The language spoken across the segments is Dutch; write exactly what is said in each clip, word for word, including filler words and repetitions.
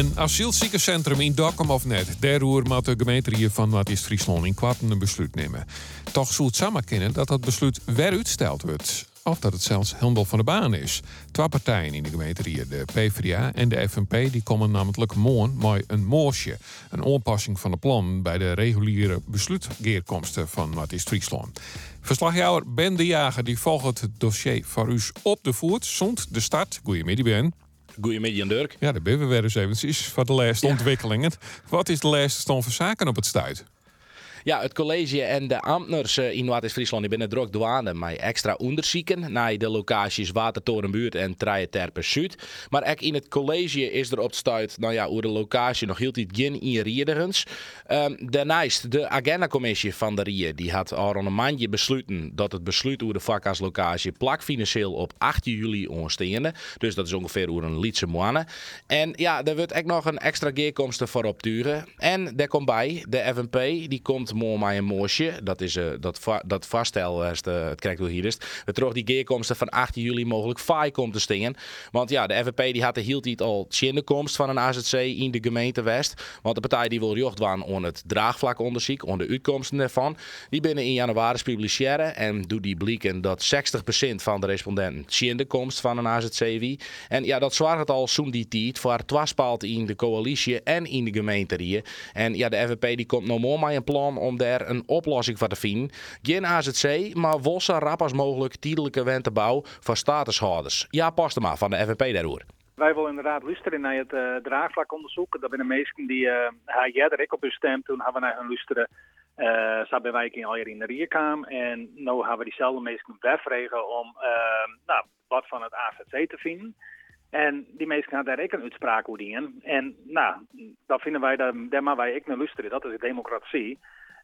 Een asielziekencentrum in Dokkum of net. Daarover moet de gemeente van Noord-Oost-Friesland in kwarten een besluit nemen. Toch zou het samen kunnen dat dat besluit weer uitgesteld wordt. Of dat het zelfs helemaal van de baan is. Twee partijen in de gemeente, de PvdA en de F N P, die komen namelijk morgen met een moosje. Een aanpassing van de plan bij de reguliere besluitgeerkomsten van Noord-Oost-Friesland. Verslagjouwer Ben de Jager die volgt het dossier voor u op de voet. Zond de start. Goedemiddag Ben. Goedemiddag Dirk. Ja, daar ben we weer eens eventjes voor de laatste Ja. ontwikkelingen. Wat is de laatste stand van zaken op het stuit? Ja, het college en de ambtenaren in Noord-Friesland zijn druk douane met extra onderzoeken naar de locaties Watertorenbuurt en Trijeterpen Zuid. Maar ook in het college is er op het stuit, nou ja, over de locatie nog heel tijd geen inrieders. Um, daarnaast, de agendacommissie van de R I E, die had al een maandje besloten dat het besluit over de vakaslocatie plak financieel op achttien juli onsteende. Dus dat is ongeveer over een lietse maanden. En ja, er wordt ook nog een extra geerkomst voor op duren. En daar komt bij, de F N P, die komt morgen met een moosje. Dat is uh, dat, va- dat vaststel, als de, het krijgt hoe hier is. We terug die geerkomsten van achttien juli mogelijk faai komt te stingen. Want ja, de F N P die had de hield niet al de komst van een A Z C in de gemeente West. Want de partij die wil jocht waren aan het draagvlakonderzoek, aan de uitkomsten daarvan. Die binnen in januari publiceren en doet die blikken dat zestig procent van de respondenten de komst van een A Z C wie. En ja, dat zwaar het al zo'n die tijd voor twaspalt in de coalitie en in de gemeente hier. En ja, de F N P die komt nog meer met een plan om daar een oplossing voor te vinden. Geen A Z C, maar wel zo rap als mogelijk tijdelijke wentenbouw voor statushouders. Ja, past er maar van de F N P daarover. Wij willen inderdaad luisteren naar het uh, draagvlakonderzoek. Dat zijn de meesten die uh, jij er ook op hun stem. Toen hebben we naar hun luisteren. Uh, zo ben wij in al in de Rierkamer. En nu hebben we diezelfde meesten wegvregen om uh, nou, wat van het A Z C te vinden. En die meesten gaan daar ook een uitspraak over in. En nou, dat vinden wij, daar, daar maar wij ook naar luisteren. Dat is de democratie.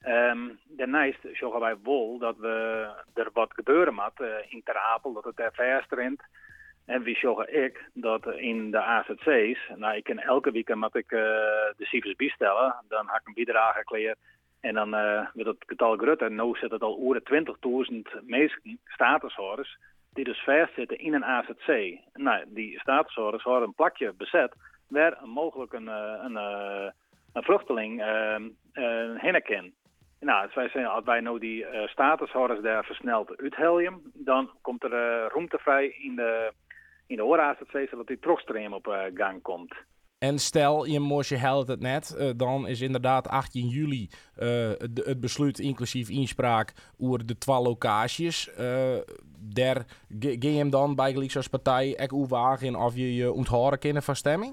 Um, daarnaast zeggen wij wel dat we er wat gebeuren moet uh, in Ter Apel, dat het er verstrent. En we zeggen ik dat in de A Z C's, nou ik kan elke week moet ik uh, de cijfers bijstellen, dan heb ik een bijdrage gekleerd en dan uh, wordt het getal groter. En nu zit het al over twintigduizend mensen, statushouders, die dus vastzitten in een A Z C. Nou, die statushouders hadden een plakje bezet waar mogelijk een, een, een, een vluchteling uh, uh, heen kan. Nou, als wij, zijn, als wij nou die uh, statushouders daar versneld uithelpen, dan komt er uh, ruimte vrij in de, in de A Z C, zodat die terugstroom op uh, gang komt. En stel, je moest je helpt het net, uh, dan is inderdaad achttien juli uh, het, het besluit inclusief inspraak over de twee locaties. Uh, daar ga je hem dan bij gelijk als partij ook overwagen of je je onthouden kunnen van stemming?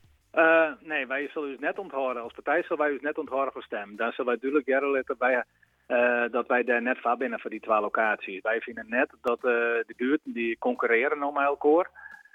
Uh, nee, wij zullen dus net onthouden. Als partij zullen wij dus net onthouden voor stem. Dan zullen wij duidelijk jaren laten bij, uh, dat wij daar net van binnen voor die twee locaties. Wij vinden net dat uh, de buurten die concurreren nog met elkaar.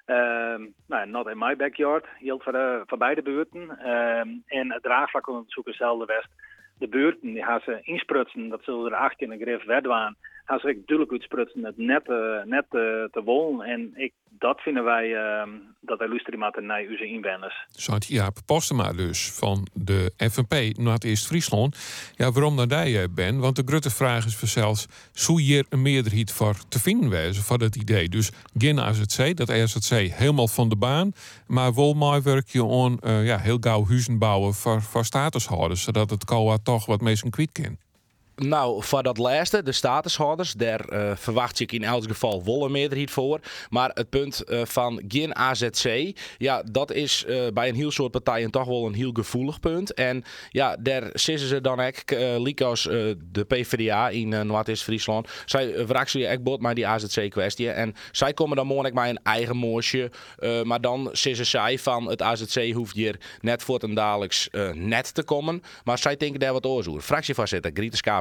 Uh, nou, not in my backyard, hield voor, de, voor beide buurten. Uh, en het draagvlakonderzoek is hetzelfde west. De buurten die gaan ze insprutsen, dat zullen er acht in de grif wedwaan. Gaan ze duidelijk uitsprutsen het net, uh, net uh, te wollen. En ik, dat vinden wij uh, dat wij luisteren moeten naar onze inwoners. Zat Jaap Postema dus van de F N P Noord-Oost-Friesland. Ja, waarom dan jij ben? Want de grote vraag is vanzelfs, zou hier een meerderheid voor te vinden wezen voor dat idee? Dus geen A Z C, dat A Z C helemaal van de baan, maar wel mooi werkje aan uh, ja, heel gauw huizen bouwen voor, voor statushouders, zodat het C O A toch wat mensen kwijt kan. Nou, voor dat laatste, de statushouders, daar uh, verwacht ik in elk geval wel een meerderheid voor. Maar het punt uh, van geen A Z C, ja, dat is uh, bij een heel soort partijen toch wel een heel gevoelig punt. En ja, daar zitten ze dan ook, uh, liek als uh, de PvdA in uh, Noord-Oost-Friesland. Zij uh, vragen je echt bot maar die A Z C-kwestie. En zij komen dan morgen met een eigen moosje. Uh, maar dan zitten zij van het A Z C hoeft hier net voor ten dagelijks uh, net te komen. Maar zij denken daar wat oorzoer. Fractievoorzitter Griete Skaafstal.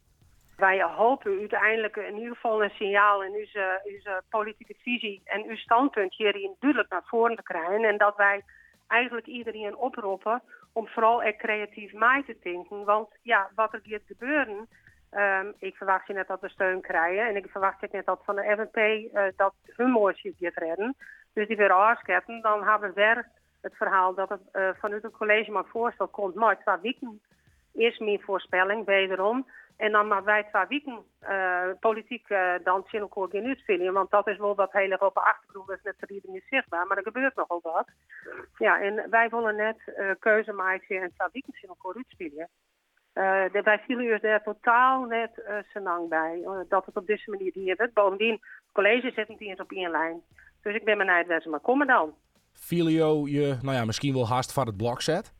Wij hopen uiteindelijk in ieder geval een signaal in onze, onze politieke visie en uw standpunt hierin duidelijk naar voren te krijgen. En dat wij eigenlijk iedereen oproepen om vooral echt creatief mee te denken. Want ja, wat er gaat gebeuren, um, ik verwacht je net dat we steun krijgen. En ik verwacht net dat van de F N P uh, dat hun motie gaat redden. Dus die weer aansketten, dan hebben we weer het verhaal dat het uh, vanuit het college maar voorstel komt. Maar twee weken is mijn voorspelling, wederom. En dan maar wij twee weken uh, politiek uh, dan zien elkaar geen uitvinden. Want dat is wel wat heel erg op de achtergrond, dat is net voor iedereen niet zichtbaar. Maar er gebeurt nogal wat. Ja, en wij willen net uh, keuze maken en twee weken zien elkaar uitspelen. Uh, de, wij vielen dus daar totaal net uh, senang bij. Uh, dat het op deze manier hier wordt. Bovendien, het college zit niet eens op één lijn. Dus ik ben mijn uitwezen, maar kom maar dan. Filio je, nou ja, misschien wel haast van het blok zet?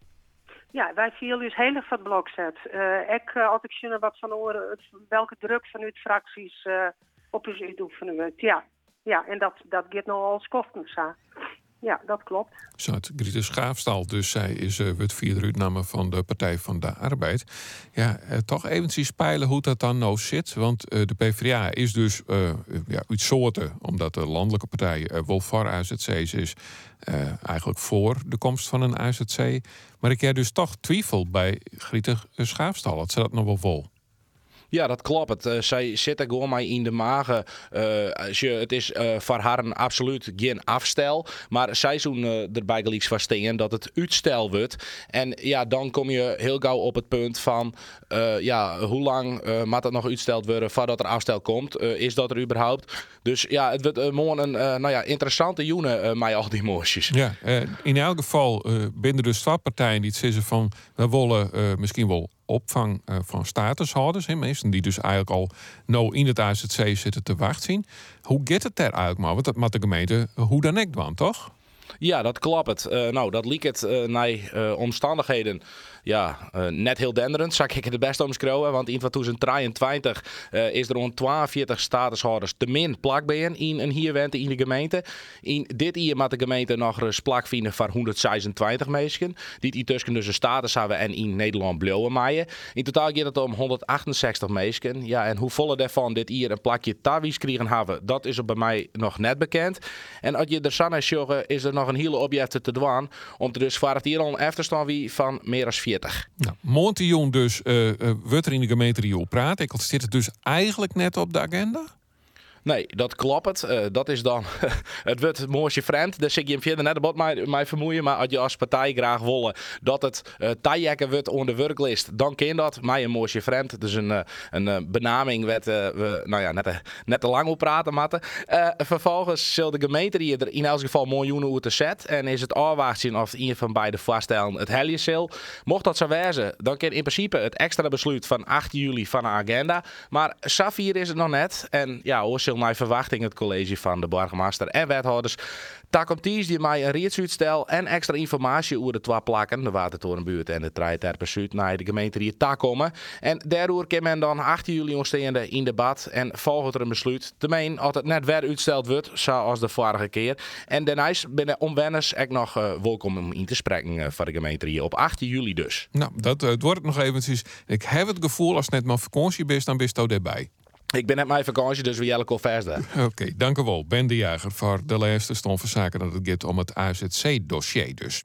Ja, wij vielen dus heel erg van het blok zet. Uh, ik, uh, als ik zie wat van horen, welke druk vanuit fracties uh, op ons uitoefenen wordt. Ja, ja, en dat, dat gaat nou als kosten. Ja, dat klopt. Zat Griete Schaafstal, dus zij is uh, het vierde uitname van de Partij van de Arbeid. Ja, uh, toch eventjes spelen hoe dat dan nou zit. Want uh, de PvdA is dus uh, ja, uit soorten, omdat de landelijke partij uh, wel voor A Z C's is, uh, eigenlijk voor de komst van een A Z C. Maar ik heb dus toch twijfel bij Griete Schaafstal. Dat ze dat nog wel vol. Ja, dat klopt. Uh, zij zit er gewoon mij in de magen. Uh, als je, het is uh, voor haar absoluut geen afstel. Maar zij zoen uh, erbij gelijk van steen dat het uitstel wordt. En ja, dan kom je heel gauw op het punt van... Uh, ja, hoe lang uh, moet dat nog uitsteld worden voordat er afstel komt? Uh, is dat er überhaupt? Dus ja, het wordt uh, morgen een uh, nou ja, interessante joene uh, met al die moosjes. Ja, uh, in elk geval uh, binnen de stadpartijen die het zeggen van... we willen uh, misschien wel opvang uh, van statushouders. Hè, mensen die dus eigenlijk al nou in het A Z C zitten te wachten. Hoe gaat het daar eigenlijk maar? Want dat moet de gemeente hoe dan ook doen, toch? Ja, dat klopt. Uh, nou, dat liep het uh, naar uh, omstandigheden. Ja, uh, net heel denderend, zou ik het het best omschrijven. Want in tweeduizend drieëntwintig uh, is er rond tweeënveertig statushouders te min plak bij in een hierwente in de gemeente. In dit jaar moet de gemeente nog eens plak vinden voor honderdzesentwintig mensen. Die tussen dus een status hebben en in Nederland blijven maaien. In totaal gaat het om honderdachtenzestig mensen. Ja, en hoe volle daarvan dit hier een plakje tawies krijgen hebben, dat is er bij mij nog net bekend. En als je er zo naar zorgt, is er nog een hele opjefte te doen. Om te dus voor het hier al even te staan wie van meer dan veertig. Nou, Montion dus uh, uh, wordt er in de gemeente die praat. Ik zit het dus eigenlijk net op de agenda? Nee, dat klopt. Uh, dat is dan het wordt het mooiste vreemd. Daar zit je hem verder net wat mij, mij vermoeien. Maar als je als partij graag willen dat het uh, tijjekken wordt onder de werklist, dan kan dat. Mij een mooiste vreemd. Dus een, uh, een uh, benaming werd uh, we nou ja, net, uh, net te lang op praten matten. Uh, vervolgens zal de gemeente die er in elk geval miljoenen uit te zet. En is het afwachten of een van beide vaststellen het helje zal. Mocht dat zo wezen, dan kan in principe het extra besluit van acht juli van de agenda. Maar Safir is het nog net. En ja, hoor, naar verwachting het college van de burgemeester en wethouders. Daar komt die mij een rietsuitstel en extra informatie over de twee plakken, de Watertorenbuurt en de Traaiterpersuut, naar de gemeente die daar komen. En daardoor kan men dan acht juli ontstaande in debat en volgt er een besluit. Te meen, als het net weer uitgesteld wordt, zoals de vorige keer. En daarna binnen omwenners ik nog uh, welkom om in te spreken uh, van de gemeente hier op acht juli dus. Nou, dat uh, wordt het nog eventjes. Ik heb het gevoel als het net maar vakantie is, dan bist je erbij. Ik ben net mijn vakantie, dus we jellen al verder. Oké, okay, dank u wel. Ben de Jager voor de laatste stand van zaken dat het gaat om het A Z C-dossier dus.